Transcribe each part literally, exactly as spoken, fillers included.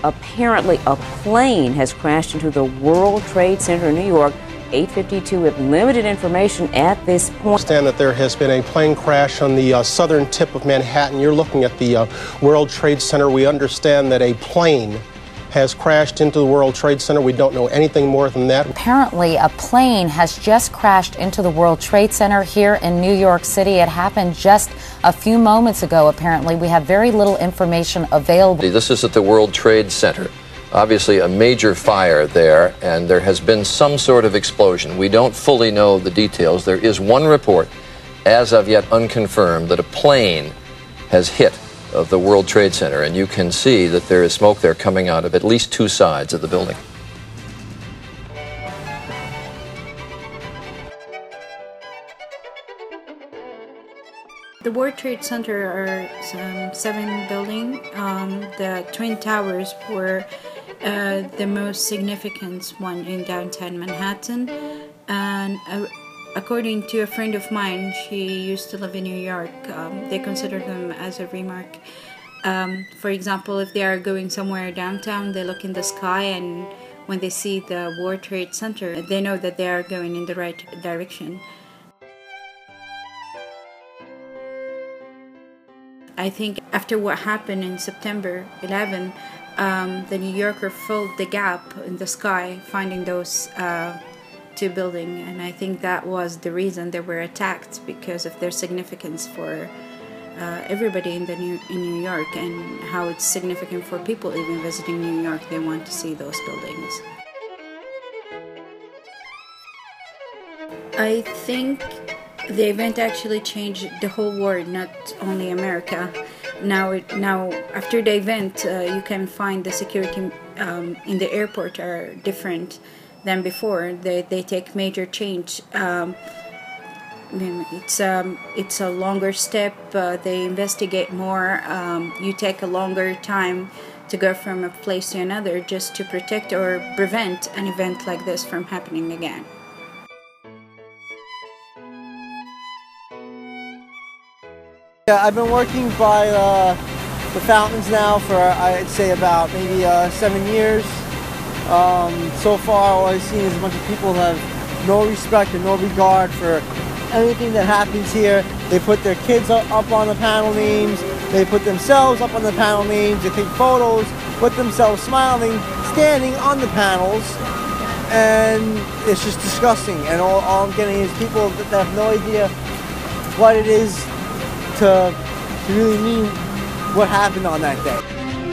Apparently, a plane has crashed into the World Trade Center in New York. eight fifty-two with limited information at this point. I understand that there has been a plane crash on the uh, southern tip of Manhattan. You're looking at the uh, World Trade Center. We understand that a plane has crashed into the World Trade Center. We don't know anything more than that. Apparently, a plane has just crashed into the World Trade Center here in New York City. It happened just a few moments ago, apparently. We have very little information available. This is at the World Trade Center. Obviously a major fire there, and there has been some sort of explosion. We don't fully know the details. There is one report, as of yet unconfirmed, that a plane has hit of the World Trade Center, and you can see that there is smoke there coming out of at least two sides of the building. The World Trade Center are um, seven buildings. Um, the Twin Towers were uh, the most significant one in downtown Manhattan. And uh, according to a friend of mine, she used to live in New York, um, they consider them as a remark. Um, for example, if they are going somewhere downtown, they look in the sky, and when they see the World Trade Center, they know that they are going in the right direction. I think after what happened in September eleventh, um, the New Yorker filled the gap in the sky, finding those uh, two buildings, and I think that was the reason they were attacked, because of their significance for uh, everybody in the New in New York, and how it's significant for people even visiting New York. They want to see those buildings. I think the event actually changed the whole world, not only America. Now, it, now after the event, uh, you can find the security um, in the airport are different than before. They they take major change. Um, I mean, it's um it's a longer step. Uh, they investigate more. Um, you take a longer time to go from a place to another, just to protect or prevent an event like this from happening again. Yeah, I've been working by uh, the fountains now for, I'd say, about maybe uh, seven years. Um, so far, all I've seen is a bunch of people that have no respect and no regard for anything that happens here. They put their kids up on the panel names, they put themselves up on the panel names, they take photos, put themselves smiling, standing on the panels, and it's just disgusting. And all, all I'm getting is people that have no idea what it is To, to really mean what happened on that day.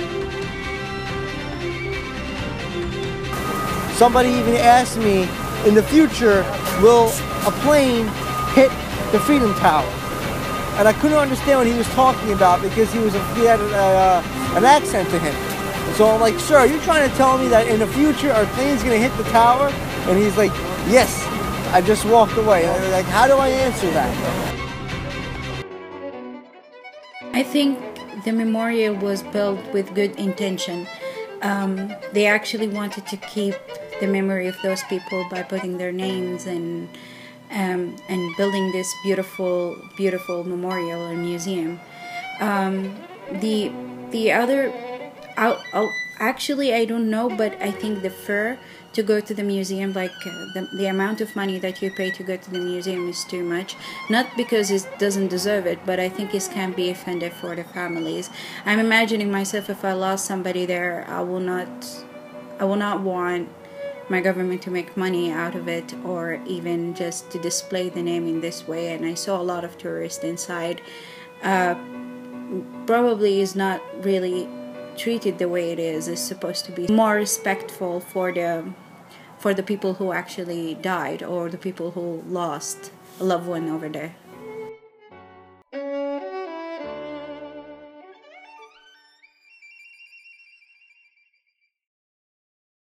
Somebody even asked me, in the future, will a plane hit the Freedom Tower? And I couldn't understand what he was talking about, because he was a, he had a, uh, an accent to him. And so I'm like, sir, are you trying to tell me that in the future our plane's going to hit the tower? And he's like, yes. I just walked away. Like, how do I answer that? I think the memorial was built with good intention. Um, they actually wanted to keep the memory of those people by putting their names and um, and building this beautiful, beautiful memorial or museum. Um, the the other, I'll, I'll, actually I don't know, but I think the fare to go to the museum, like uh, the, the amount of money that you pay to go to the museum is too much. Not because it doesn't deserve it, but I think it can be offensive for the families. I'm imagining myself, if I lost somebody there, I will not, I will not want my government to make money out of it, or even just to display the name in this way. And I saw a lot of tourists inside. Uh, probably is not really treated the way it is. It's supposed to be more respectful for the for the people who actually died, or the people who lost a loved one over there.